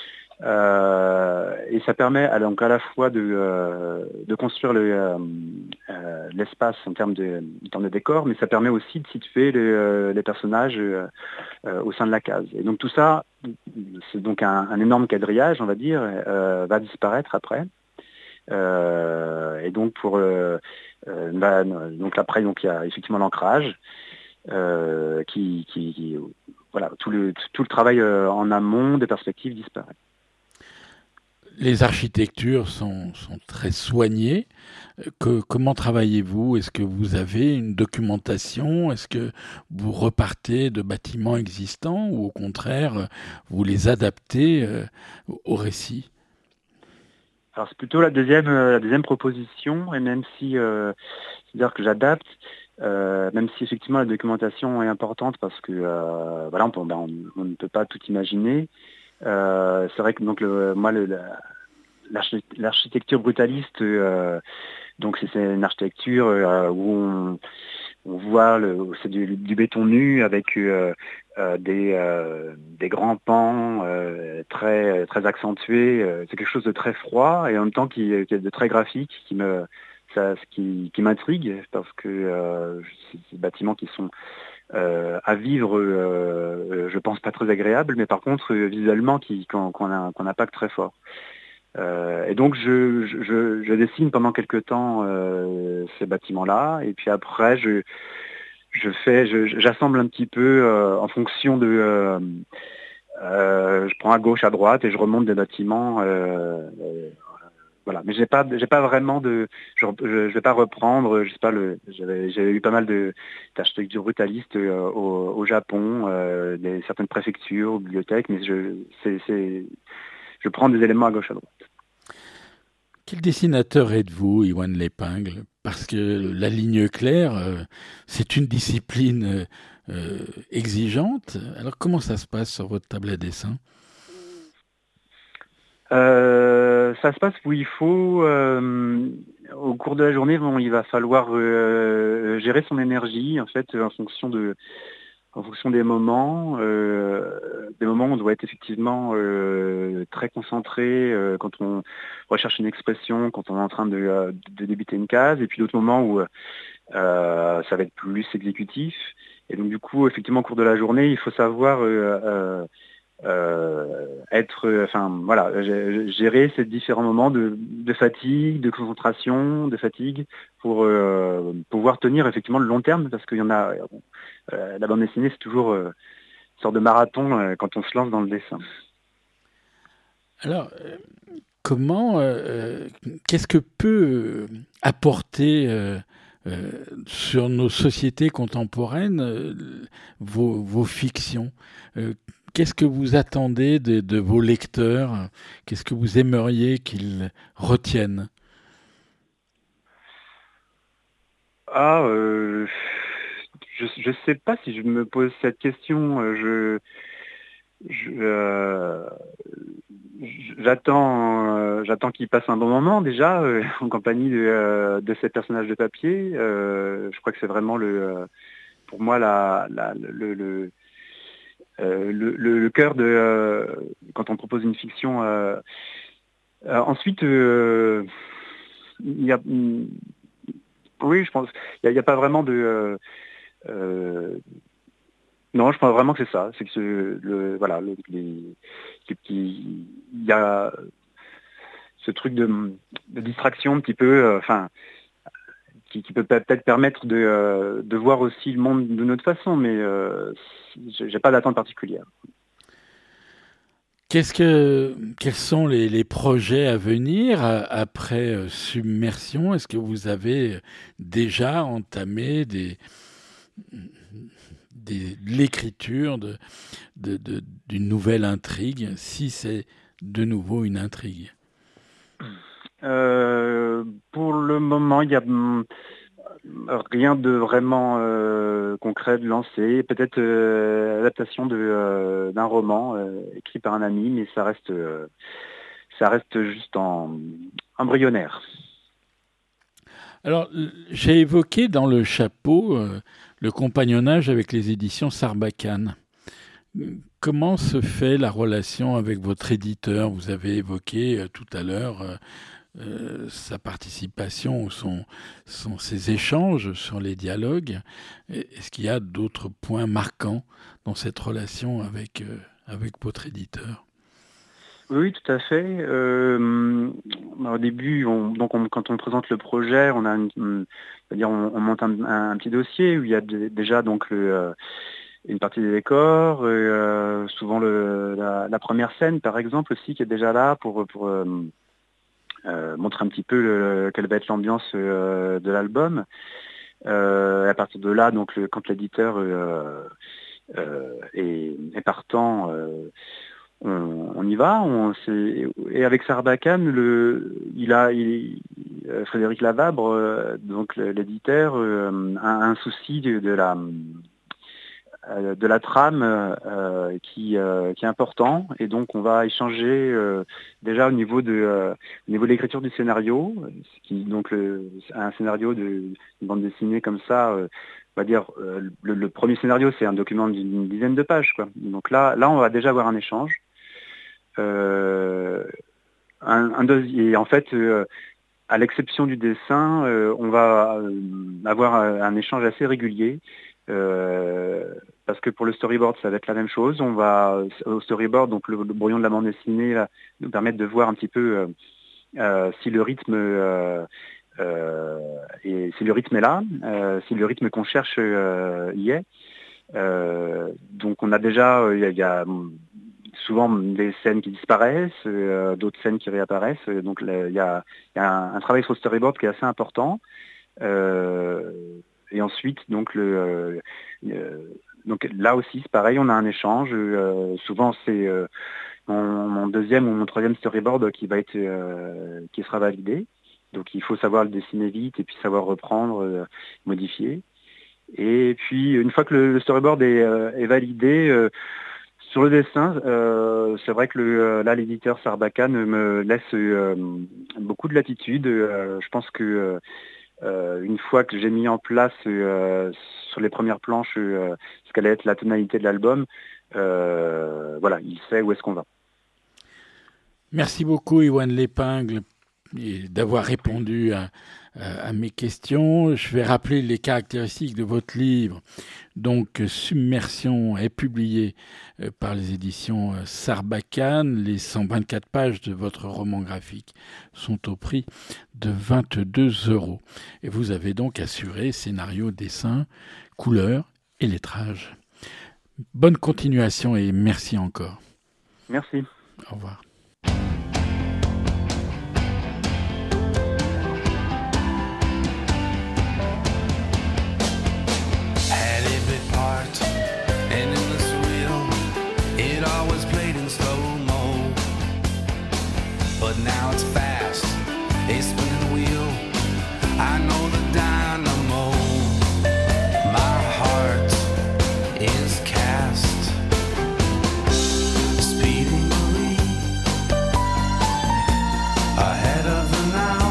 Euh, et ça permet à, donc à la fois de, euh, de construire le, euh, euh, l'espace en termes de, en termes de décor, mais ça permet aussi de situer les, euh, les personnages euh, euh, au sein de la case. Et donc tout ça, c'est donc un, un énorme quadrillage, on va dire, euh, va disparaître après. Euh, et donc pour euh, euh, bah, donc après donc il y a effectivement l'ancrage euh, qui, qui, qui voilà tout le tout le travail euh, en amont des perspectives disparaît. Les architectures sont, sont très soignées. Que, comment travaillez-vous? Est-ce que vous avez une documentation? Est-ce que vous repartez de bâtiments existants ou au contraire, vous les adaptez euh, au récit? Alors c'est plutôt la deuxième, euh, la deuxième proposition, et même si, euh, c'est-à-dire que j'adapte, euh, même si effectivement la documentation est importante parce que euh, voilà, on, peut, ben, on, on ne peut pas tout imaginer. Euh, c'est vrai que donc le, moi le, la, l'architecture brutaliste, euh, donc c'est, c'est une architecture euh, où on, on voit le, c'est du, du béton nu avec euh, euh, des, euh, des grands pans euh, très très accentués. C'est quelque chose de très froid et en même temps qui, qui est de très graphique, qui me ça, qui, qui m'intrigue parce que euh, c'est des bâtiments qui sont Euh, à vivre, euh, je pense pas très agréable, mais par contre euh, visuellement qui qu'on, qu'on a qu'on impact très fort. Euh, et donc je, je, je dessine pendant quelques temps euh, ces bâtiments-là, et puis après je je fais je, j'assemble un petit peu euh, en fonction de euh, euh, je prends à gauche, à droite et je remonte des bâtiments. Euh, euh, Voilà, mais j'ai pas, j'ai pas vraiment de, je, je, je vais pas reprendre, je sais pas le, j'avais, j'avais eu pas mal de d'architecture brutaliste euh, au, au Japon, euh, des certaines préfectures, aux bibliothèques, mais je, c'est, c'est, je prends des éléments à gauche à droite. Quel dessinateur êtes-vous, Iwan L'Épingle? Parce que la ligne claire, euh, c'est une discipline euh, exigeante. Alors comment ça se passe sur votre table à dessin? Euh, ça se passe où il faut, euh, au cours de la journée, bon, il va falloir euh, gérer son énergie, en fait, en fonction de, en fonction des moments, euh, des moments où on doit être effectivement euh, très concentré euh, quand on recherche une expression, quand on est en train de, euh, de débuter une case, et puis d'autres moments où euh, ça va être plus exécutif. Et donc du coup, effectivement, au cours de la journée, il faut savoir euh, euh, Euh, être, enfin voilà, gérer ces différents moments de, de fatigue, de concentration, de fatigue, pour euh, pouvoir tenir effectivement le long terme, parce qu'il y en a. Euh, la bande dessinée, c'est toujours euh, une sorte de marathon euh, quand on se lance dans le dessin. Alors, euh, comment, euh, qu'est-ce que peut apporter euh, euh, sur nos sociétés contemporaines euh, vos, vos fictions? euh, Qu'est-ce que vous attendez de, de vos lecteurs? Qu'est-ce que vous aimeriez qu'ils retiennent? Ah, euh, je je sais pas si je me pose cette question. Je, je euh, j'attends euh, j'attends qu'ils passent un bon moment déjà euh, en compagnie de, euh, de ces personnages de papier. Euh, je crois que c'est vraiment le, euh, pour moi la, la le, le Euh, le, le, le cœur de euh, quand on propose une fiction. Euh, euh, ensuite, euh, il y a, oui, je pense, il n'y a, a pas vraiment de. Euh, euh, non, je pense vraiment que c'est ça. C'est que ce, le, voilà, le, les, il y a ce truc de, de distraction un petit peu. Enfin. Euh, Qui, qui peut peut-être permettre de, euh, de voir aussi le monde d'une autre façon, mais euh, j'ai pas d'attente particulière. Qu'est-ce que, quels sont les, les projets à venir après euh, Submersion? Est-ce que vous avez déjà entamé des, des, l'écriture de, de, de, d'une nouvelle intrigue, si c'est de nouveau une intrigue? Euh, pour le moment, il y a rien de vraiment euh, concret de lancé. Peut-être euh, l'adaptation de, euh, d'un roman euh, écrit par un ami, mais ça reste, euh, ça reste juste en embryonnaire. Alors, j'ai évoqué dans le chapeau euh, le compagnonnage avec les éditions Sarbacane. Comment se fait la relation avec votre éditeur? Vous avez évoqué euh, tout à l'heure euh, euh, sa participation ou son, son, ses échanges sur les dialogues. Est-ce qu'il y a d'autres points marquants dans cette relation avec, euh, avec votre éditeur? Oui, tout à fait. Euh, au début, on, donc on, quand on présente le projet, on a, une, une, c'est-à-dire on, on monte un, un, un petit dossier où il y a de, déjà donc le, euh, une partie des décors, euh, souvent le, la, la première scène par exemple aussi qui est déjà là pour, pour euh, euh, montrer un petit peu le, quelle va être l'ambiance euh, de l'album. Euh, à partir de là, donc le, quand l'éditeur euh, euh, est, est partant. Euh, On, on y va, on, et avec Sarbacane, le, il a, il, Frédéric Lavabre, euh, donc l'éditeur, euh, a un souci de, de la euh, de la trame euh, qui, euh, qui est important, et donc on va échanger euh, déjà au niveau de euh, au niveau de l'écriture du scénario, ce qui donc le, un scénario de une bande dessinée comme ça. Euh, on va dire euh, le, le premier scénario, c'est un document d'une dizaine de pages, quoi. Donc là, là, on va déjà avoir un échange. Euh, un, un et en fait, euh, à l'exception du dessin, euh, on va euh, avoir un, un échange assez régulier euh, parce que pour le storyboard, ça va être la même chose. On va au storyboard, donc le, le brouillon de la bande dessinée là, nous permettre de voir un petit peu euh, euh, si le rythme euh, euh, et si le rythme est là, euh, si le rythme qu'on cherche euh, y est. Euh, donc on a déjà, il euh, y, y a souvent des scènes qui disparaissent, euh, d'autres scènes qui réapparaissent. Donc il y a, y a un, un travail sur le storyboard qui est assez important. Euh, et ensuite, donc, le, euh, donc là aussi, c'est pareil, on a un échange. Euh, souvent, c'est euh, mon, mon deuxième ou mon troisième storyboard qui va être euh, qui sera validé. Donc il faut savoir le dessiner vite et puis savoir reprendre, euh, modifier. Et puis une fois que le, le storyboard est, euh, est validé, euh, sur le dessin, euh, c'est vrai que le, là l'éditeur Sarbacane me laisse euh, beaucoup de latitude. Euh, je pense que euh, une fois que j'ai mis en place euh, sur les premières planches euh, ce qu'allait être la tonalité de l'album, euh, voilà, il sait où est-ce qu'on va. Merci beaucoup Iwan Lépingle d'avoir répondu à, à, à mes questions. Je vais rappeler les caractéristiques de votre livre. Donc, Submersion est publié euh, par les éditions euh, Sarbacane. Les cent vingt-quatre pages de votre roman graphique sont au prix de vingt-deux euros. Et vous avez donc assuré scénario, dessin, couleur et lettrage. Bonne continuation et merci encore. Merci. Au revoir. But now it's fast, a spinning wheel. I know the dynamo. My heart is cast. Speeding Marie, ahead of the now.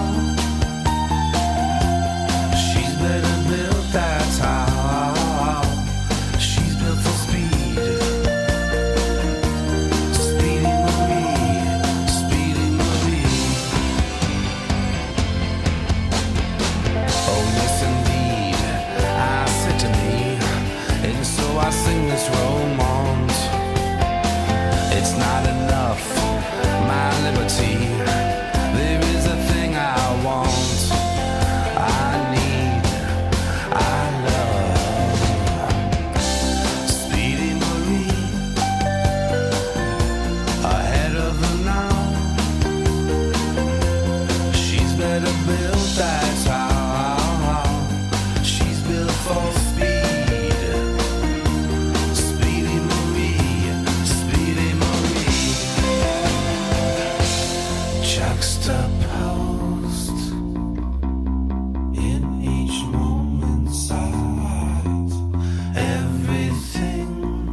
She's better built, that's how. She's built for speed. Speeding Marie, speeding Marie. Oh yes indeed, I said to me, and so I sing this romance. It's not enough, my liberty. There is a thing I want, I need, I love. Speedy Marie, ahead of the now. She's better built, that's how. She's built for speed. Speedy Marie, Speedy Marie. Juxtaposed in each moment's sight, everything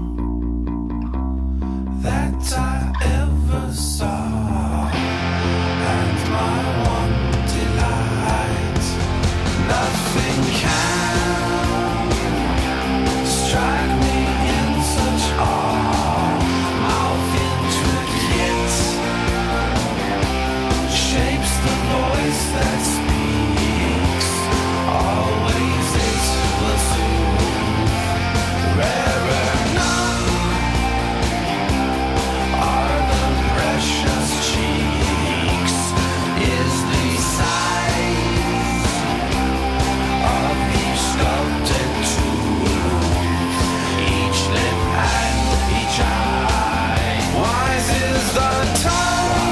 that I ever saw, and my one delight. Nothing can strike me in such awe. Mouth intricate shapes the voice that speaks. Always it will soothe. Rarer none are the precious cheeks. Is the size of each sculpted tooth, each lip and each eye. Wise is the tongue,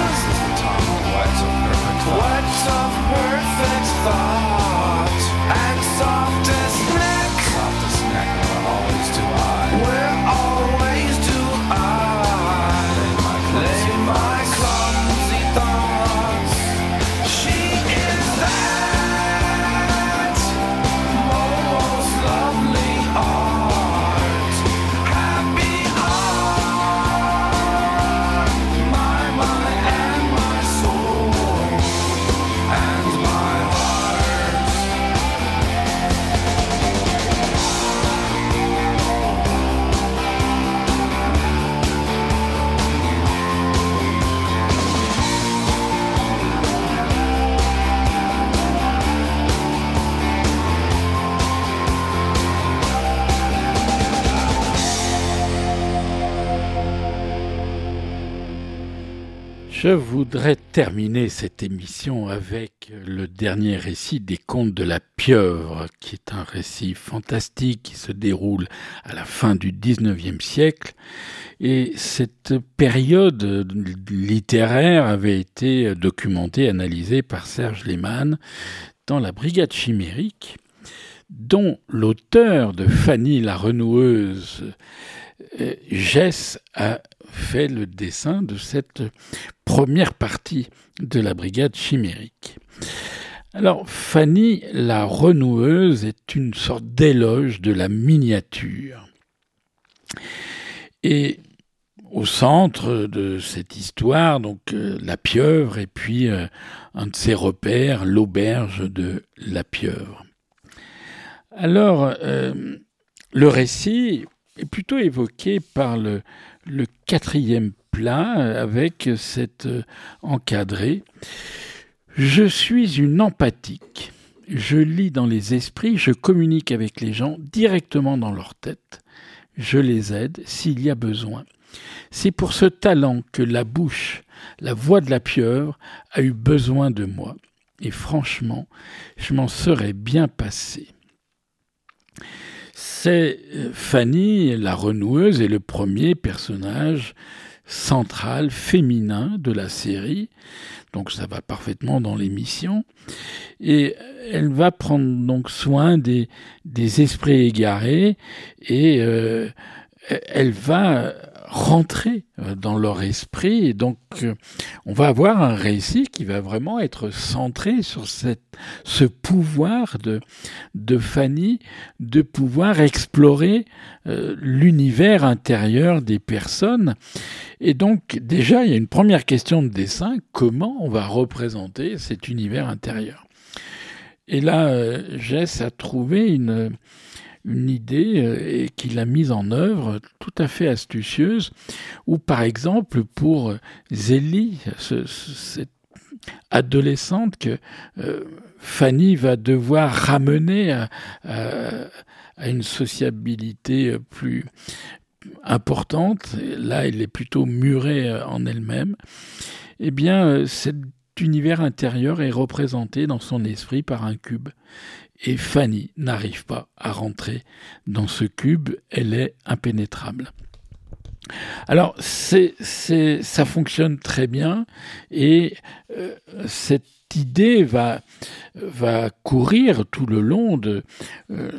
what of perfect thought, and softest neck, softest neck, where always do I, where always do I lay my clumsy thoughts. She is that most lovely art, happy art, my mind and my soul and my heart. Je voudrais terminer cette émission avec le dernier récit des Contes de la Pieuvre, qui est un récit fantastique qui se déroule à la fin du dix-neuvième siècle. Et cette période littéraire avait été documentée, analysée par Serge Lehmann dans La Brigade chimérique, dont l'auteur de Fanny la Renoueuse, Gess, a fait le dessin de cette première partie de la brigade chimérique. Alors, Fanny, la renoueuse, est une sorte d'éloge de la miniature. Et au centre de cette histoire, donc euh, la pieuvre et puis euh, un de ses repères, l'auberge de la pieuvre. Alors, euh, le récit est plutôt évoqué par le, le quatrième plat avec cette euh, encadrée. Je suis une empathique. Je lis dans les esprits, je communique avec les gens directement dans leur tête. Je les aide s'il y a besoin. C'est pour ce talent que la bouche, la voix de la pieuvre a eu besoin de moi. Et franchement, je m'en serais bien passé. C'est Fanny, la renoueuse, est le premier personnage central, féminin de la série. Donc ça va parfaitement dans l'émission. Et elle va prendre donc soin des, des esprits égarés et euh, elle va rentrer dans leur esprit. Et donc on va avoir un récit qui va vraiment être centré sur cette, ce pouvoir de, de Fanny de pouvoir explorer euh, l'univers intérieur des personnes. Et donc, déjà, il y a une première question de dessin. Comment on va représenter cet univers intérieur ? Et là, euh, Jess a trouvé une, une idée euh, et qu'il a mise en œuvre tout à fait astucieuse, où, par exemple, pour Zélie, ce, ce, cette adolescente que euh, Fanny va devoir ramener à, à, à une sociabilité plus importante, là elle est plutôt murée en elle-même, eh bien cet univers intérieur est représenté dans son esprit par un cube. Et Fanny n'arrive pas à rentrer dans ce cube, elle est impénétrable. Alors c'est, c'est, ça fonctionne très bien et euh, cette idée va, va courir tout le long de... Euh,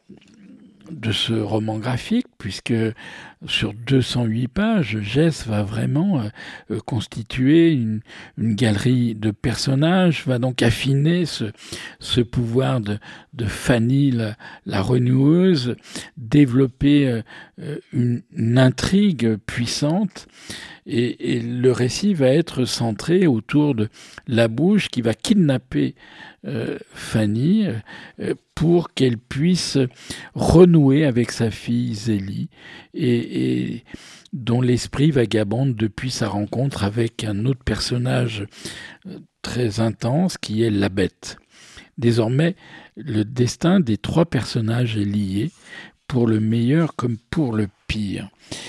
de ce roman graphique, puisque sur deux cent huit pages, Jess va vraiment euh, constituer une, une galerie de personnages, va donc affiner ce, ce pouvoir de, de Fanny, la, la renoueuse, développer euh, une, une intrigue puissante, et, et le récit va être centré autour de la bouche qui va kidnapper euh, Fanny euh, pour qu'elle puisse renouer avec sa fille Zélie, et, et dont l'esprit vagabonde depuis sa rencontre avec un autre personnage très intense qui est la bête. Désormais, le destin des trois personnages est lié, pour le meilleur comme pour le pire.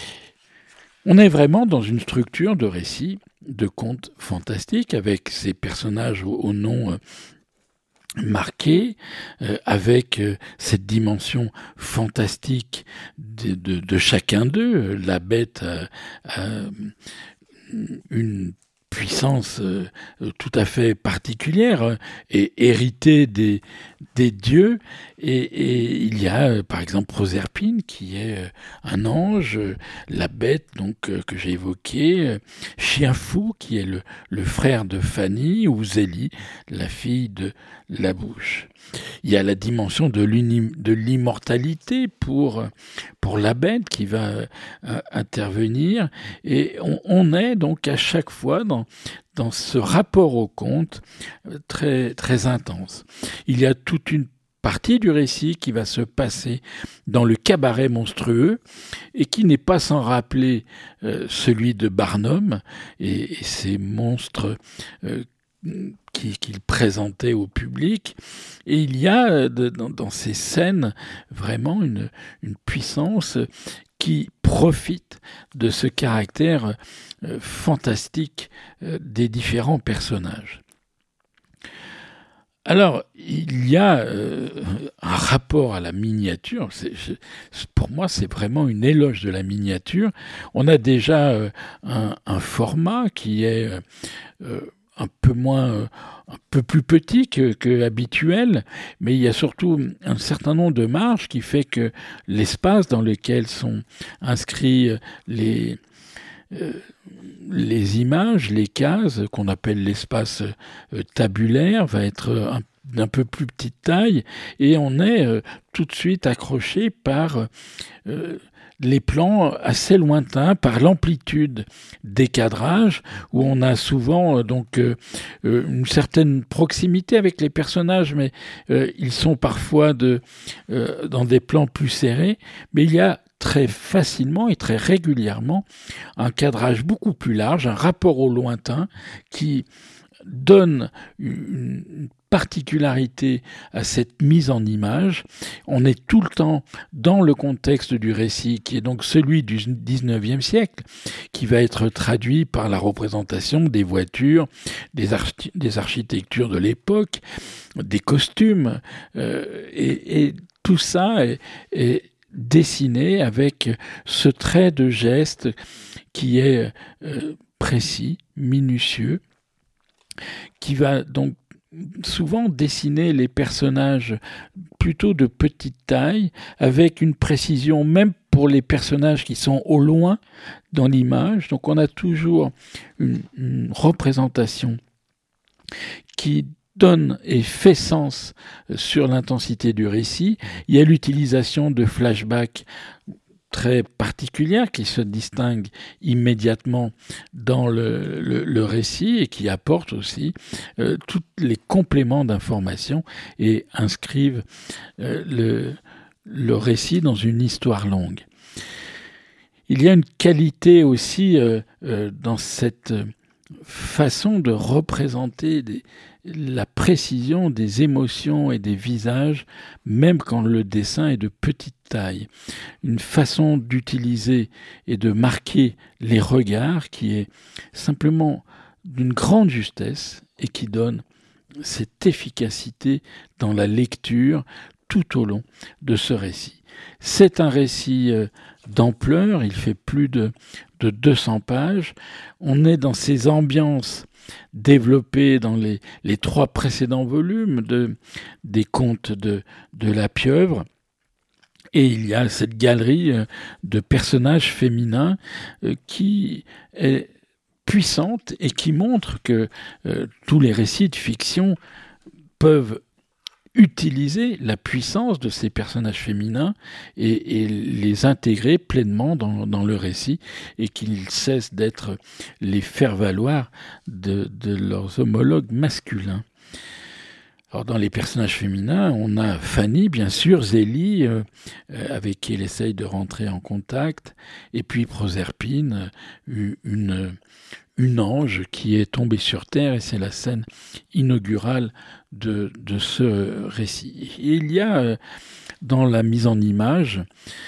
On est vraiment dans une structure de récit, de conte fantastique, avec ces personnages au, au nom euh, marqué, euh, avec euh, cette dimension fantastique de, de, de chacun d'eux. La bête a, a une puissance euh, tout à fait particulière euh, et héritée des, des dieux, et, et il y a euh, par exemple Proserpine qui est euh, un ange, euh, la bête donc euh, que j'ai évoqué, euh, Chien fou qui est le, le frère de Fanny, ou Zélie, la fille de la bouche. Il y a la dimension de, de l'immortalité pour, pour la bête qui va euh, intervenir, et on, on est donc à chaque fois dans, dans ce rapport au conte euh, très, très intense. Il y a toute une partie du récit qui va se passer dans le cabaret monstrueux et qui n'est pas sans rappeler euh, celui de Barnum et, et ces monstres euh, qu'il présentait au public. Et il y a de, dans, dans ces scènes vraiment une, une puissance qui profite de ce caractère euh, fantastique euh, des différents personnages. Alors, il y a euh, un rapport à la miniature. C'est, je, pour moi, c'est vraiment une éloge de la miniature. On a déjà euh, un, un format qui est euh, un peu moins, euh, un peu plus petit que, que habituel, mais il y a surtout un certain nombre de marges qui fait que l'espace dans lequel sont inscrits les euh, les images, les cases qu'on appelle l'espace euh, tabulaire va être un, d'un peu plus petite taille et on est euh, tout de suite accroché par euh, les plans assez lointains, par l'amplitude des cadrages, où on a souvent euh, donc euh, une certaine proximité avec les personnages, mais euh, ils sont parfois de, euh, dans des plans plus serrés, mais il y a très facilement et très régulièrement un cadrage beaucoup plus large, un rapport au lointain qui donne une particularité à cette mise en image. On est tout le temps dans le contexte du récit, qui est donc celui du dix-neuvième siècle, qui va être traduit par la représentation des voitures, des, archi- des architectures de l'époque, des costumes, euh, et, et tout ça est, est dessiné avec ce trait de geste qui est euh, précis, minutieux, qui va donc souvent dessiner les personnages plutôt de petite taille, avec une précision même pour les personnages qui sont au loin dans l'image. Donc on a toujours une, une représentation qui donne et fait sens sur l'intensité du récit. Il y a l'utilisation de flashbacks très particulière qui se distingue immédiatement dans le, le, le récit et qui apporte aussi euh, tous les compléments d'information et inscrivent euh, le, le récit dans une histoire longue. Il y a une qualité aussi euh, euh, dans cette façon de représenter des, la précision des émotions et des visages, même quand le dessin est de petite taille. Une façon d'utiliser et de marquer les regards qui est simplement d'une grande justesse et qui donne cette efficacité dans la lecture tout au long de ce récit. C'est un récit euh, d'ampleur, il fait plus de, de deux cents pages. On est dans ces ambiances développées dans les, les trois précédents volumes de, des contes de, de la pieuvre. Et il y a cette galerie euh, de personnages féminins euh, qui est puissante et qui montre que euh, tous les récits de fiction peuvent utiliser la puissance de ces personnages féminins et, et les intégrer pleinement dans, dans le récit et qu'ils cessent d'être les faire-valoir de, de leurs homologues masculins. Alors dans les personnages féminins, on a Fanny, bien sûr, Zélie, euh, avec qui elle essaye de rentrer en contact, et puis Proserpine, une, une ange qui est tombée sur Terre, et c'est la scène inaugurale de, de ce récit. Et il y a euh, dans la mise en image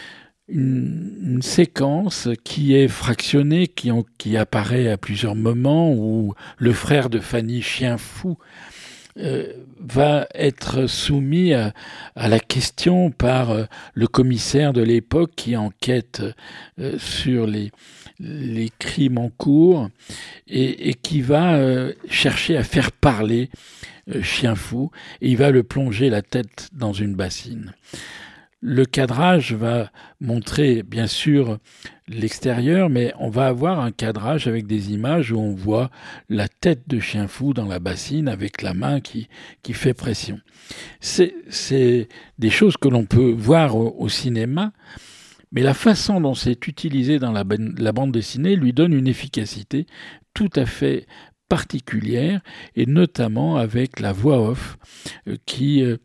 une, une séquence qui est fractionnée, qui, en, qui apparaît à plusieurs moments, où le frère de Fanny, chien fou, Euh, va être soumis à, à la question par euh, le commissaire de l'époque qui enquête euh, sur les, les crimes en cours et, et qui va euh, chercher à faire parler euh, chien fou, et il va le plonger la tête dans une bassine. Le cadrage va montrer bien sûr l'extérieur, mais on va avoir un cadrage avec des images où on voit la tête de chien fou dans la bassine avec la main qui, qui fait pression. C'est, c'est des choses que l'on peut voir au, au cinéma, mais la façon dont c'est utilisé dans la, la bande dessinée lui donne une efficacité tout à fait particulière, et notamment avec la voix off euh, qui... Euh,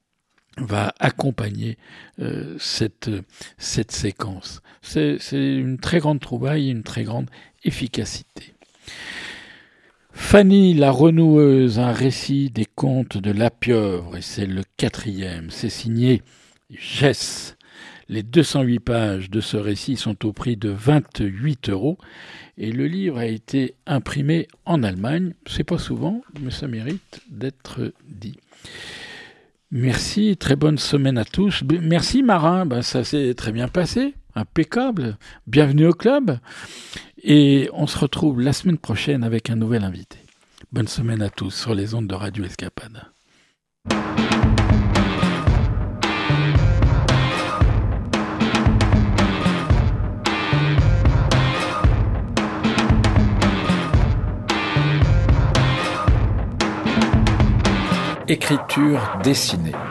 va accompagner euh, cette, cette séquence. C'est, c'est une très grande trouvaille, une très grande efficacité. Fanny la renoueuse, un récit des contes de la pieuvre, et c'est le quatrième. C'est signé Gess. Les deux cent huit pages de ce récit sont au prix de vingt-huit euros, et le livre a été imprimé en Allemagne. C'est pas souvent, mais ça mérite d'être dit. Merci, très bonne semaine à tous. Merci Marin, ben ça s'est très bien passé, impeccable. Bienvenue au club. Et on se retrouve la semaine prochaine avec un nouvel invité. Bonne semaine à tous sur les ondes de Radio Escapade. Écriture dessinée.